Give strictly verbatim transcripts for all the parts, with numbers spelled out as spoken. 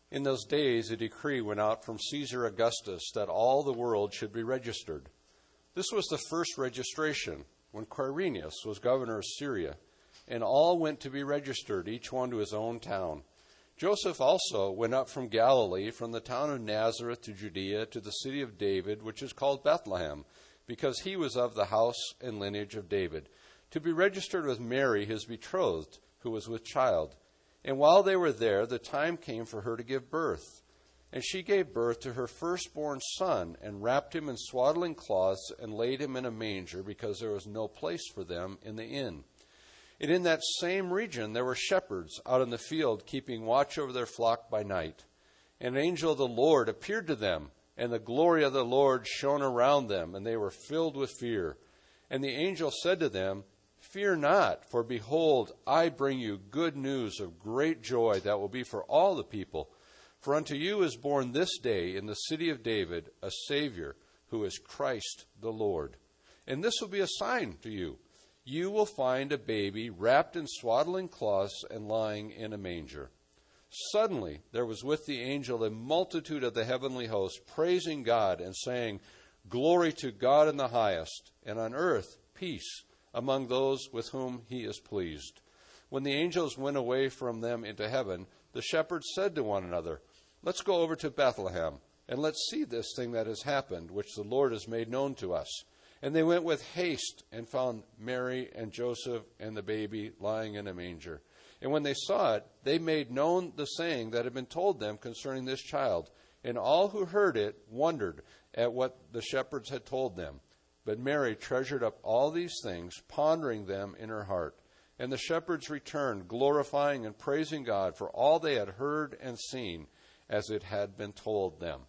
In those days, a decree went out from Caesar Augustus that all the world should be registered. This was the first registration when Quirinius was governor of Syria, and all went to be registered, each one to his own town. Joseph also went up from Galilee, from the town of Nazareth to Judea, to the city of David, which is called Bethlehem, because he was of the house and lineage of David, to be registered with Mary, his betrothed, who was with child. And while they were there, the time came for her to give birth. And she gave birth to her firstborn son, and wrapped him in swaddling cloths, and laid him in a manger, because there was no place for them in the inn. And in that same region there were shepherds out in the field, keeping watch over their flock by night. And an angel of the Lord appeared to them, and the glory of the Lord shone around them, and they were filled with fear. And the angel said to them, "Fear not, for behold, I bring you good news of great joy that will be for all the people. For unto you is born this day in the city of David a Savior, who is Christ the Lord. And this will be a sign to you. You will find a baby wrapped in swaddling cloths and lying in a manger." Suddenly there was with the angel a multitude of the heavenly host, praising God and saying, "Glory to God in the highest, and on earth peace among those with whom he is pleased." When the angels went away from them into heaven, the shepherds said to one another, "Let's go over to Bethlehem, and let's see this thing that has happened, which the Lord has made known to us." And they went with haste and found Mary and Joseph and the baby lying in a manger. And when they saw it, they made known the saying that had been told them concerning this child. And all who heard it wondered at what the shepherds had told them. But Mary treasured up all these things, pondering them in her heart. And the shepherds returned, glorifying and praising God for all they had heard and seen, as it had been told them.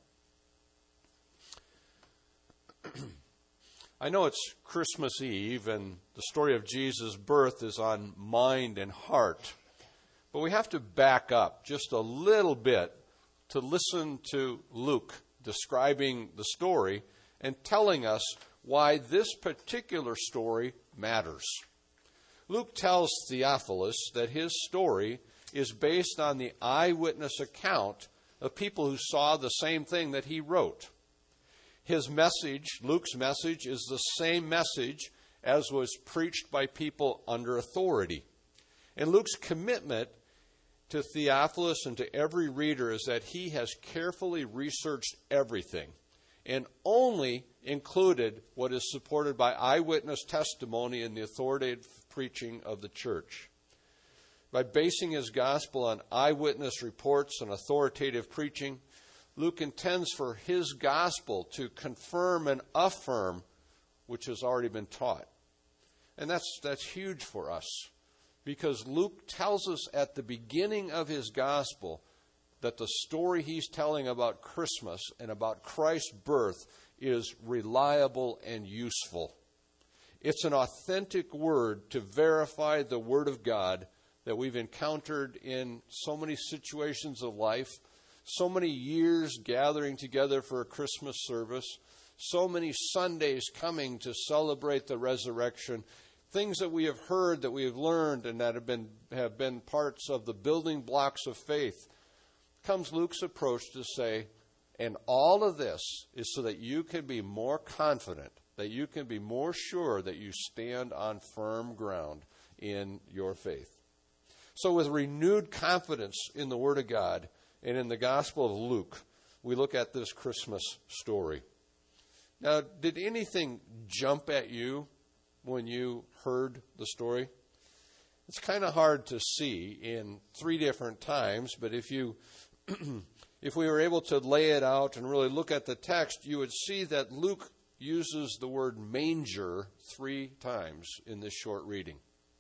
I know it's Christmas Eve, and the story of Jesus' birth is on mind and heart. But we have to back up just a little bit to listen to Luke describing the story and telling us why this particular story matters. Luke tells Theophilus that his story is based on the eyewitness account of people who saw the same thing that he wrote. His message, Luke's message, is the same message as was preached by people under authority. And Luke's commitment to Theophilus and to every reader is that he has carefully researched everything and only included what is supported by eyewitness testimony and the authoritative preaching of the church. By basing his gospel on eyewitness reports and authoritative preaching, Luke intends for his gospel to confirm and affirm which has already been taught. And that's that's huge for us, because Luke tells us at the beginning of his gospel that the story he's telling about Christmas and about Christ's birth is reliable and useful. It's an authentic word to verify the Word of God that we've encountered in so many situations of life, so many years gathering together for a Christmas service, so many Sundays coming to celebrate the resurrection, things that we have heard, that we have learned, and that have been have been parts of the building blocks of faith. Comes Luke's approach to say, and all of this is so that you can be more confident, that you can be more sure that you stand on firm ground in your faith. So with renewed confidence in the Word of God and in the Gospel of Luke, we look at this Christmas story. Now, did anything jump at you when you heard the story? It's kind of hard to see in three different times, but if you if we were able to lay it out and really look at the text, you would see that Luke uses the word manger three times in this short reading.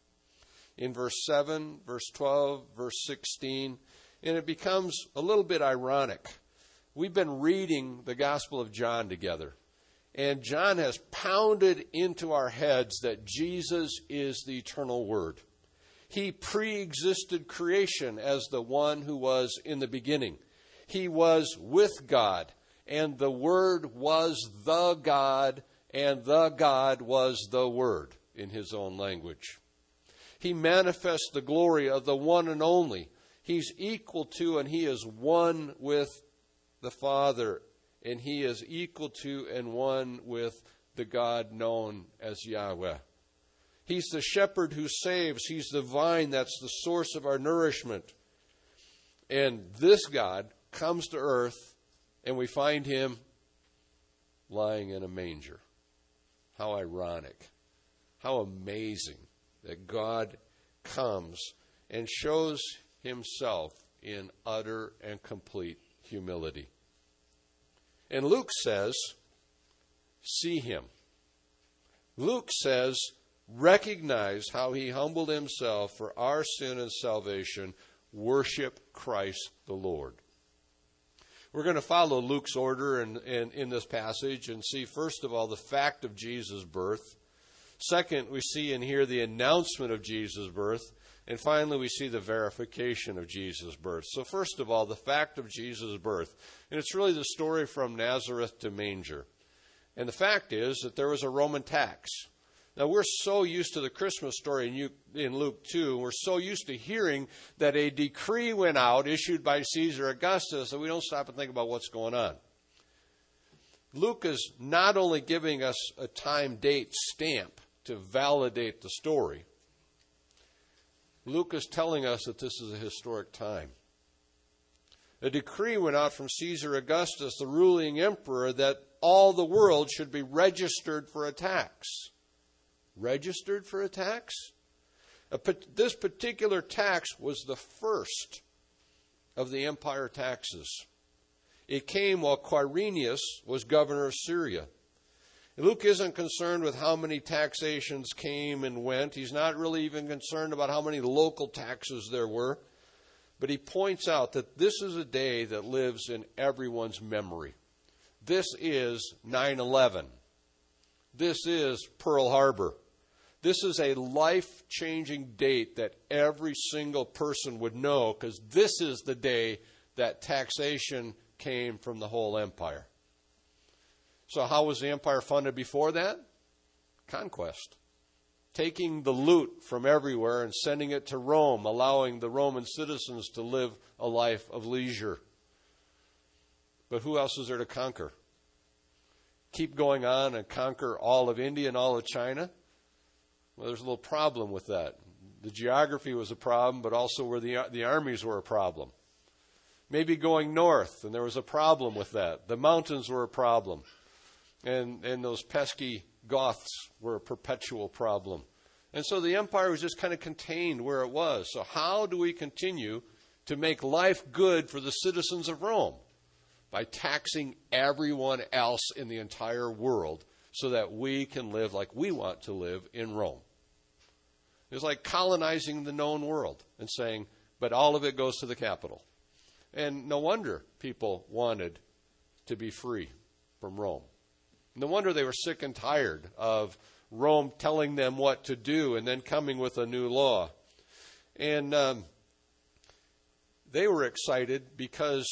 In verse seven, verse twelve, verse sixteen, and it becomes a little bit ironic. We've been reading the Gospel of John together, and John has pounded into our heads that Jesus is the eternal Word. He pre-existed creation as the one who was in the beginning. He was with God, and the Word was the God, and the God was the Word in his own language. He manifests the glory of the one and only, He's equal to and he is one with the Father. And he is equal to and one with the God known as Yahweh. He's the shepherd who saves. He's the vine that's the source of our nourishment. And this God comes to earth, and we find him lying in a manger. How ironic. How amazing that God comes and shows himself in utter and complete humility. And Luke says, see him. Luke says, recognize how he humbled himself for our sin and salvation. Worship Christ the Lord. We're going to follow Luke's order in, in, in this passage and see, first of all, the fact of Jesus' birth. Second, we see and hear the announcement of Jesus' birth. And finally, we see the verification of Jesus' birth. So first of all, the fact of Jesus' birth. And it's really the story from Nazareth to manger. And the fact is that there was a Roman tax. Now, we're so used to the Christmas story in, in Luke two. We're so used to hearing that a decree went out issued by Caesar Augustus that we don't stop and think about what's going on. Luke is not only giving us a time date stamp to validate the story. Luke is telling us that this is a historic time. A decree went out from Caesar Augustus, the ruling emperor, that all the world should be registered for a tax. Registered for a tax? A, this particular tax was the first of the empire taxes. It came while Quirinius was governor of Syria. Luke isn't concerned with how many taxations came and went. He's not really even concerned about how many local taxes there were. But he points out that this is a day that lives in everyone's memory. This is nine eleven. This is Pearl Harbor. This is a life-changing date that every single person would know, because this is the day that taxation came from the whole empire. So how was the empire funded before that? Conquest. Taking the loot from everywhere and sending it to Rome, allowing the Roman citizens to live a life of leisure. But who else is there to conquer? Keep going on and conquer all of India and all of China? Well, there's a little problem with that. The geography was a problem, but also where the, the armies were a problem. Maybe going north, and there was a problem with that. The mountains were a problem. And, and those pesky Goths were a perpetual problem. And so the empire was just kind of contained where it was. So how do we continue to make life good for the citizens of Rome? By taxing everyone else in the entire world so that we can live like we want to live in Rome. It's like colonizing the known world and saying, but all of it goes to the capital. And no wonder people wanted to be free from Rome. No wonder they were sick and tired of Rome telling them what to do and then coming with a new law. And um, they were excited because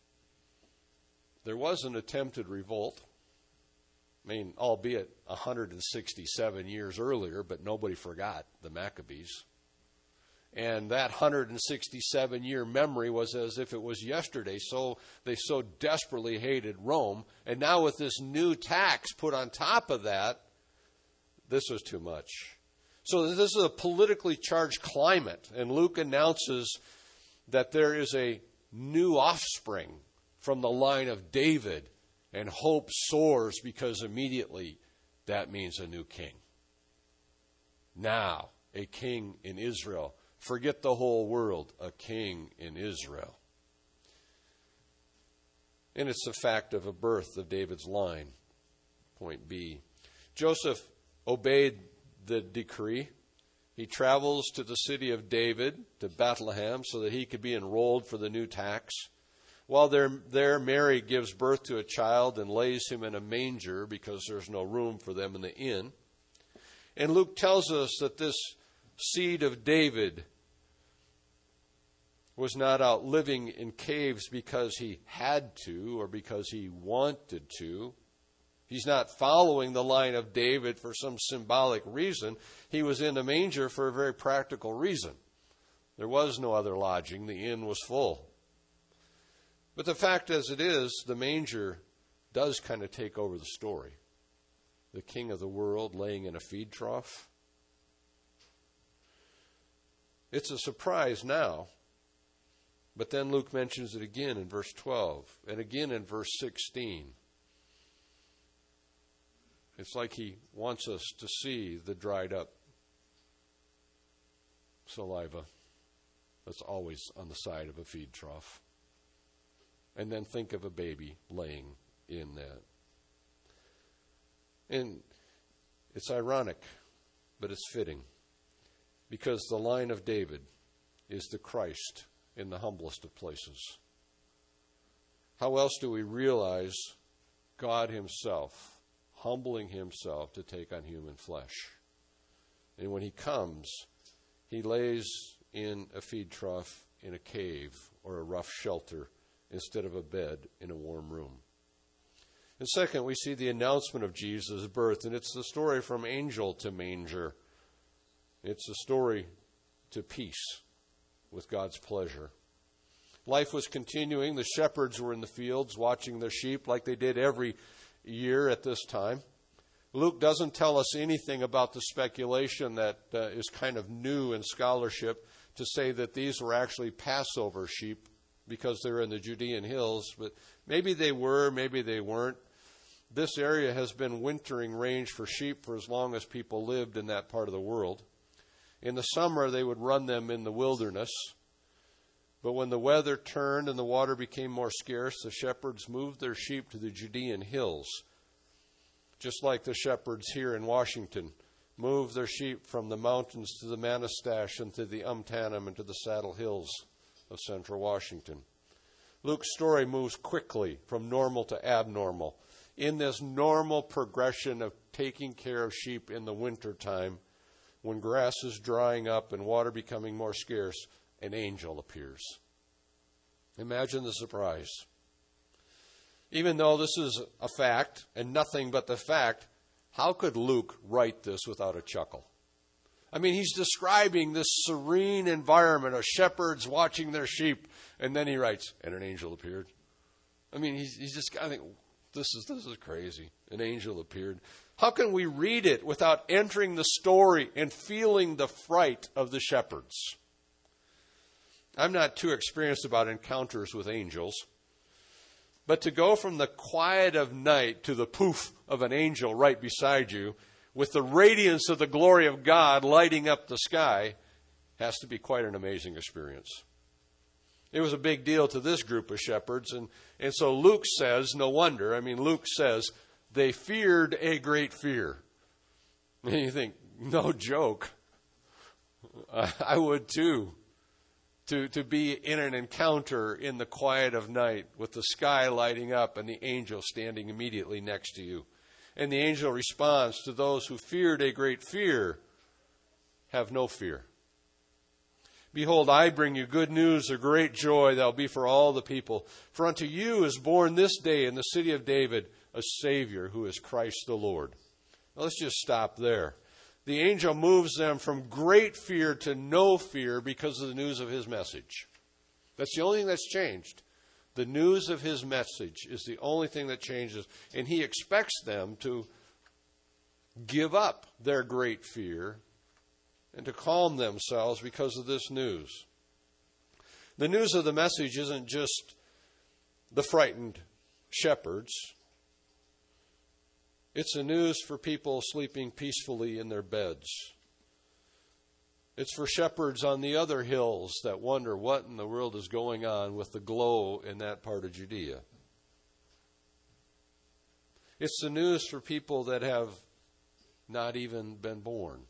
there was an attempted revolt. I mean, albeit one hundred sixty-seven years earlier, but nobody forgot the Maccabees. And that one hundred sixty-seven year memory was as if it was yesterday. So they so desperately hated Rome. And now with this new tax put on top of that, this was too much. So this is a politically charged climate. And Luke announces that there is a new offspring from the line of David. And hope soars because immediately that means a new king. Now, a king in Israel. Forget the whole world, a king in Israel. And it's the fact of a birth of David's line. Point B. Joseph obeyed the decree. He travels to the city of David, to Bethlehem, so that he could be enrolled for the new tax. While they're there, Mary gives birth to a child and lays him in a manger because there's no room for them in the inn. And Luke tells us that this seed of David was not out living in caves because he had to or because he wanted to. He's not following the line of David for some symbolic reason. He was in a manger for a very practical reason. There was no other lodging. The inn was full. But the fact as it is, the manger does kind of take over the story. The king of the world laying in a feed trough. It's a surprise now. But then Luke mentions it again in verse twelve and again in verse sixteen. It's like he wants us to see the dried up saliva that's always on the side of a feed trough. And then think of a baby laying in that. And it's ironic, but it's fitting. Because the line of David is the Christ in the humblest of places. How else do we realize God himself humbling himself to take on human flesh? And when he comes, he lays in a feed trough in a cave or a rough shelter instead of a bed in a warm room. And second, we see the announcement of Jesus' birth, and it's the story from angel to manger. It's a story to peace with God's pleasure. Life was continuing. The shepherds were in the fields watching their sheep like they did every year at this time. Luke doesn't tell us anything about the speculation that uh, is kind of new in scholarship to say that these were actually Passover sheep because they're in the Judean hills, but maybe they were, maybe they weren't. This area has been wintering range for sheep for as long as people lived in that part of the world. In the summer, they would run them in the wilderness. But when the weather turned and the water became more scarce, the shepherds moved their sheep to the Judean hills, just like the shepherds here in Washington moved their sheep from the mountains to the Manastash and to the Umtanum and to the Saddle Hills of central Washington. Luke's story moves quickly from normal to abnormal. In this normal progression of taking care of sheep in the wintertime, when grass is drying up and water becoming more scarce, an angel appears. Imagine the surprise. Even though this is a fact and nothing but the fact, how could Luke write this without a chuckle? I mean, he's describing this serene environment of shepherds watching their sheep, and then he writes, and an angel appeared. I mean, he's, he's just, I think, this is this is crazy. An angel appeared. How can we read it without entering the story and feeling the fright of the shepherds? I'm not too experienced about encounters with angels, but to go from the quiet of night to the poof of an angel right beside you, with the radiance of the glory of God lighting up the sky, has to be quite an amazing experience. It was a big deal to this group of shepherds, and, and so Luke says, no wonder, I mean, Luke says, they feared a great fear. And you think, no joke. I, I would too. To, to be in an encounter in the quiet of night with the sky lighting up and the angel standing immediately next to you. And the angel responds to those who feared a great fear, have no fear. Behold, I bring you good news of great joy that will be for all the people. For unto you is born this day in the city of David a Savior who is Christ the Lord. Now, let's just stop there. The angel moves them from great fear to no fear because of the news of his message. That's the only thing that's changed. The news of his message is the only thing that changes. And he expects them to give up their great fear and to calm themselves because of this news. The news of the message isn't just the frightened shepherds. It's the news for people sleeping peacefully in their beds. It's for shepherds on the other hills that wonder what in the world is going on with the glow in that part of Judea. It's the news for people that have not even been born.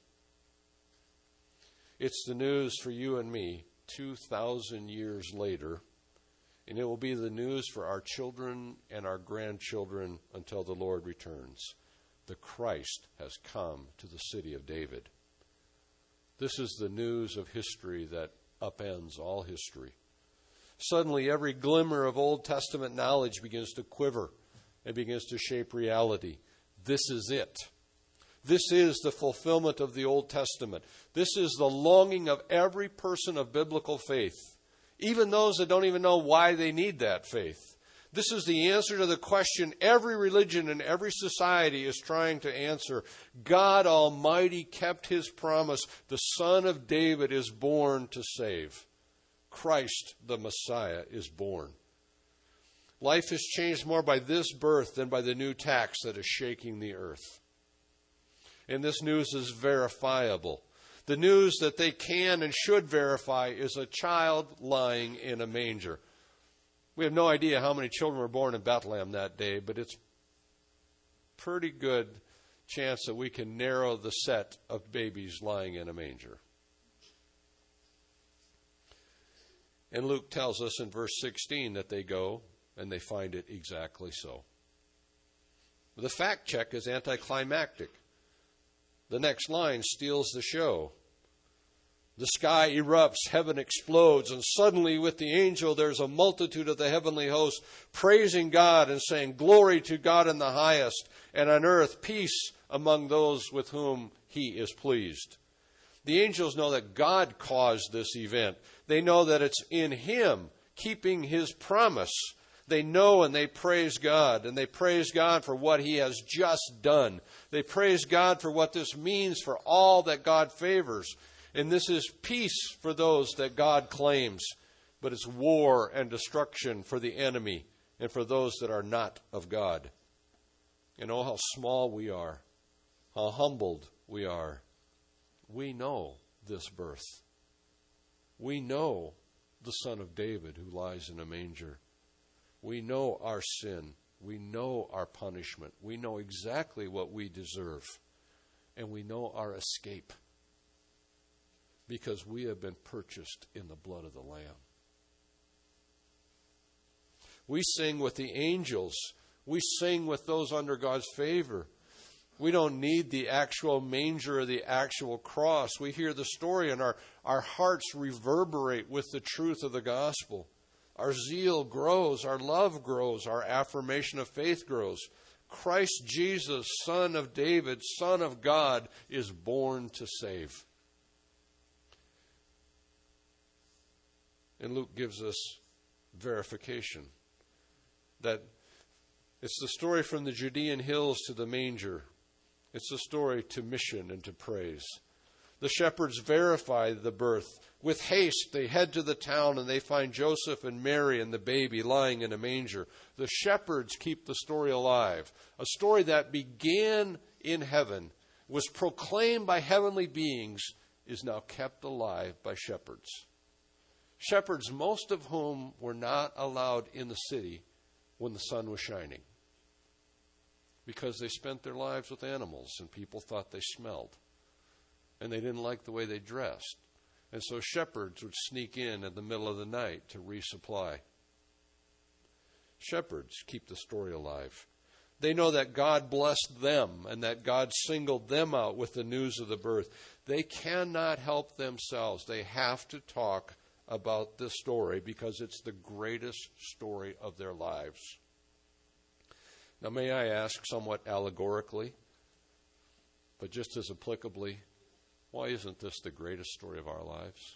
It's the news for you and me two thousand years later, and it will be the news for our children and our grandchildren until the Lord returns. The Christ has come to the city of David. This is the news of history that upends all history. Suddenly, every glimmer of Old Testament knowledge begins to quiver and begins to shape reality. This is it. This is the fulfillment of the Old Testament. This is the longing of every person of biblical faith, even those that don't even know why they need that faith. This is the answer to the question every religion and every society is trying to answer. God Almighty kept His promise. The Son of David is born to save. Christ, the Messiah, is born. Life is changed more by this birth than by the new tax that is shaking the earth. And this news is verifiable. The news that they can and should verify is a child lying in a manger. We have no idea how many children were born in Bethlehem that day, but it's pretty good chance that we can narrow the set of babies lying in a manger. And Luke tells us in verse sixteen that they go and they find it exactly so. The fact check is anticlimactic. The next line steals the show. The sky erupts, heaven explodes, and suddenly with the angel there's a multitude of the heavenly host praising God and saying, "Glory to God in the highest, and on earth peace among those with whom He is pleased." The angels know that God caused this event. They know that it's in Him, keeping His promise. They know and they praise God, and they praise God for what He has just done. They praise God for what this means for all that God favors. And this is peace for those that God claims, but it's war and destruction for the enemy and for those that are not of God. And oh, how small we are, how humbled we are. We know this birth. We know the Son of David who lies in a manger. We know our sin. We know our punishment. We know exactly what we deserve. And we know our escape, because we have been purchased in the blood of the Lamb. We sing with the angels. We sing with those under God's favor. We don't need the actual manger or the actual cross. We hear the story and our, our hearts reverberate with the truth of the gospel. Our zeal grows, our love grows, our affirmation of faith grows. Christ Jesus, Son of David, Son of God, is born to save. And Luke gives us verification that it's the story from the Judean hills to the manger. It's a story to mission and to praise. The shepherds verify the birth. With haste, they head to the town and they find Joseph and Mary and the baby lying in a manger. The shepherds keep the story alive. A story that began in heaven, was proclaimed by heavenly beings, is now kept alive by shepherds. Shepherds, most of whom were not allowed in the city when the sun was shining, because they spent their lives with animals and people thought they smelled. And they didn't like the way they dressed. And so shepherds would sneak in in the middle of the night to resupply. Shepherds keep the story alive. They know that God blessed them and that God singled them out with the news of the birth. They cannot help themselves. They have to talk about this story because it's the greatest story of their lives. Now, may I ask somewhat allegorically, but just as applicably, why isn't this the greatest story of our lives?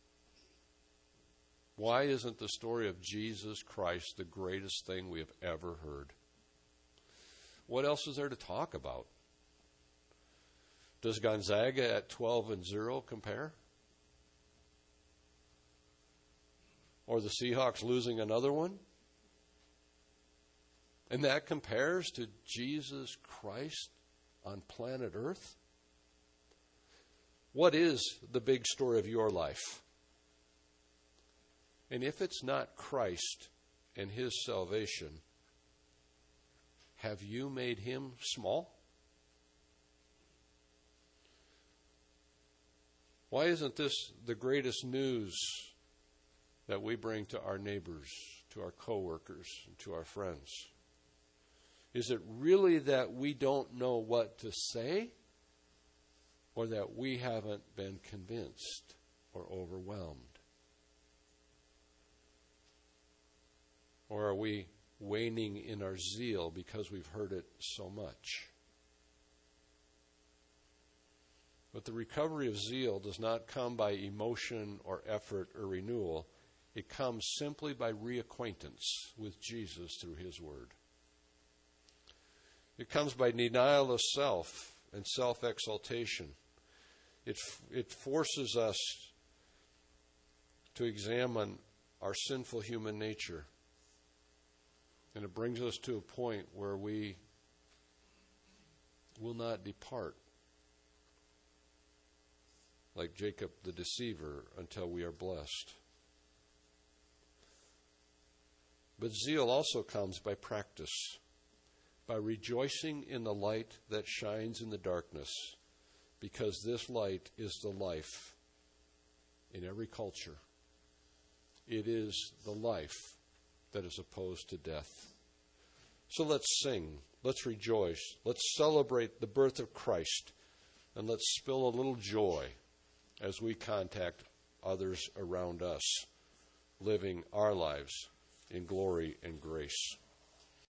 Why isn't the story of Jesus Christ the greatest thing we have ever heard? What else is there to talk about? Does Gonzaga at twelve and zero compare? Or the Seahawks losing another one? And that compares to Jesus Christ on planet Earth? What is the big story of your life? And if it's not Christ and His salvation, have you made Him small? Why isn't this the greatest news that we bring to our neighbors, to our coworkers, and to our friends? Is it really that we don't know what to say, or that we haven't been convinced or overwhelmed? Or are we waning in our zeal because we've heard it so much? But the recovery of zeal does not come by emotion or effort or renewal. It comes simply by reacquaintance with Jesus through his word. It comes by denial of self and self-exaltation. It, it forces us to examine our sinful human nature. And it brings us to a point where we will not depart like Jacob the deceiver until we are blessed. But zeal also comes by practice, by rejoicing in the light that shines in the darkness, because this light is the life in every culture. It is the life that is opposed to death. So let's sing, let's rejoice, let's celebrate the birth of Christ, and let's spill a little joy as we contact others around us, living our lives in glory and grace.